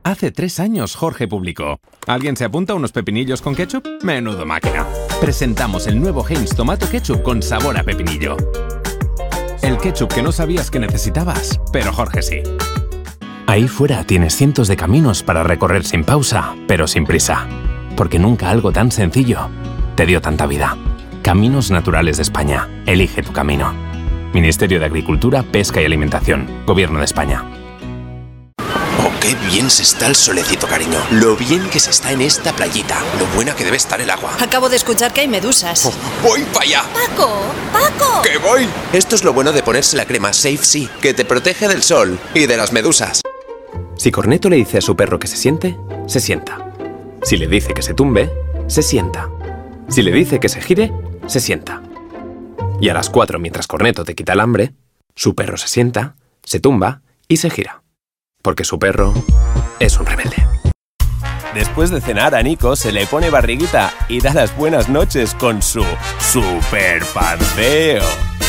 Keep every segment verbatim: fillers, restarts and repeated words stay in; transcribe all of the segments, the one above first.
Hace tres años Jorge publicó: ¿alguien se apunta a unos pepinillos con ketchup? Menudo máquina. Presentamos el nuevo Heinz Tomato Ketchup con sabor a pepinillo. El ketchup que no sabías que necesitabas, pero Jorge sí. Ahí fuera tienes cientos de caminos para recorrer sin pausa, pero sin prisa. Porque nunca algo tan sencillo te dio tanta vida. Caminos Naturales de España. Elige tu camino. Ministerio de Agricultura, Pesca y Alimentación. Gobierno de España. Oh, qué bien se está el solecito, cariño. Lo bien que se está en esta playita. Lo buena que debe estar el agua. Acabo de escuchar que hay medusas. Oh, ¡voy para allá! ¡Paco! ¡Paco! ¡Que voy! Esto es lo bueno de ponerse la crema Safe Sea, que te protege del sol y de las medusas. Si Corneto le dice a su perro que se siente, se sienta. Si le dice que se tumbe, se sienta. Si le dice que se gire, se sienta. Y a las cuatro, mientras Corneto te quita el hambre, su perro se sienta, se tumba y se gira. Porque su perro es un rebelde. Después de cenar a Nico se le pone barriguita y da las buenas noches con su super panceo.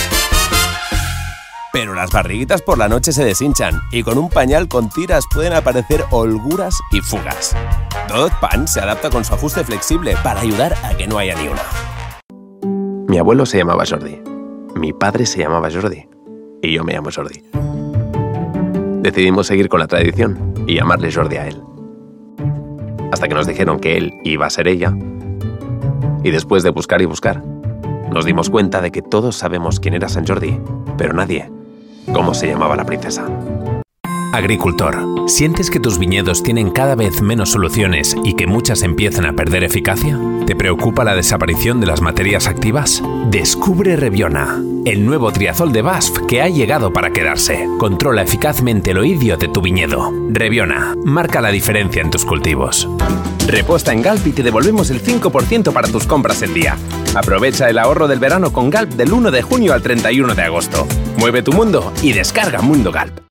Pero las barriguitas por la noche se deshinchan y con un pañal con tiras pueden aparecer holguras y fugas. Dot Pan se adapta con su ajuste flexible para ayudar a que no haya ni una. Mi abuelo se llamaba Jordi, mi padre se llamaba Jordi y yo me llamo Jordi. Decidimos seguir con la tradición y llamarle Jordi a él. Hasta que nos dijeron que él iba a ser ella y después de buscar y buscar, nos dimos cuenta de que todos sabemos quién era San Jordi, pero nadie cómo se llamaba la princesa. Agricultor, ¿sientes que tus viñedos tienen cada vez menos soluciones y que muchas empiezan a perder eficacia? ¿Te preocupa la desaparición de las materias activas? Descubre Reviona, el nuevo triazol de B A S F que ha llegado para quedarse. Controla eficazmente el oidio de tu viñedo. Reviona, marca la diferencia en tus cultivos. Reposta en Galp y te devolvemos el cinco por ciento para tus compras en día. Aprovecha el ahorro del verano con Galp del uno de junio al treinta y uno de agosto. Mueve tu mundo y descarga Mundo Galp.